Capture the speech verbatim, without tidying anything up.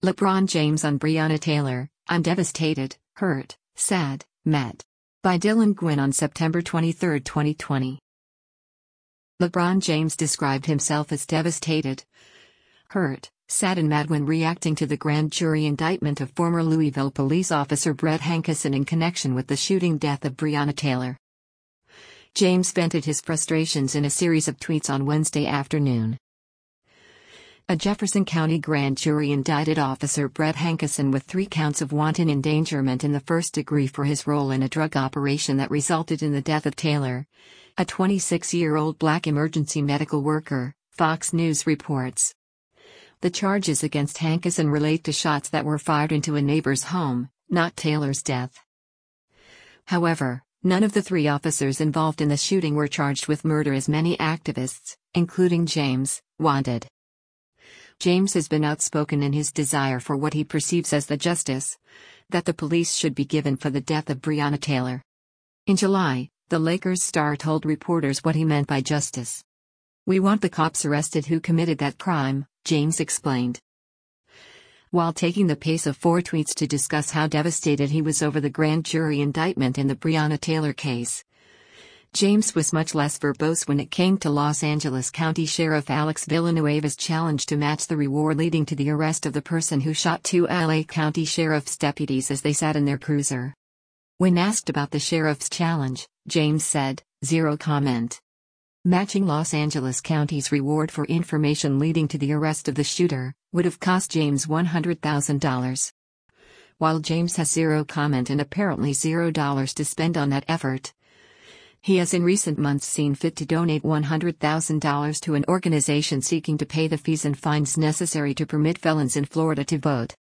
LeBron James on Breonna Taylor, "I'm devastated, hurt, sad, mad." By Dylan Gwynn on September twenty-third, twenty twenty. LeBron James described himself as devastated, hurt, sad and mad when reacting to the grand jury indictment of former Louisville police officer Brett Hankison in connection with the shooting death of Breonna Taylor. James vented his frustrations in a series of tweets on Wednesday afternoon. A Jefferson County grand jury indicted Officer Brett Hankison with three counts of wanton endangerment in the first degree for his role in a drug operation that resulted in the death of Taylor, a twenty-six-year-old black emergency medical worker, Fox News reports. The charges against Hankison relate to shots that were fired into a neighbor's home, not Taylor's death. However, none of the three officers involved in the shooting were charged with murder as many activists, including James, wanted. James has been outspoken in his desire for what he perceives as the justice that the police should be given for the death of Breonna Taylor. In July, the Lakers star told reporters what he meant by justice. "We want the cops arrested who committed that crime," James explained. While taking the pace of four tweets to discuss how devastated he was over the grand jury indictment in the Breonna Taylor case, James was much less verbose when it came to Los Angeles County Sheriff Alex Villanueva's challenge to match the reward leading to the arrest of the person who shot two L A County Sheriff's deputies as they sat in their cruiser. When asked about the sheriff's challenge, James said, "Zero comment." Matching Los Angeles County's reward for information leading to the arrest of the shooter would have cost James one hundred thousand dollars. While James has zero comment and apparently zero dollars to spend on that effort, he has in recent months seen fit to donate one hundred thousand dollars to an organization seeking to pay the fees and fines necessary to permit felons in Florida to vote.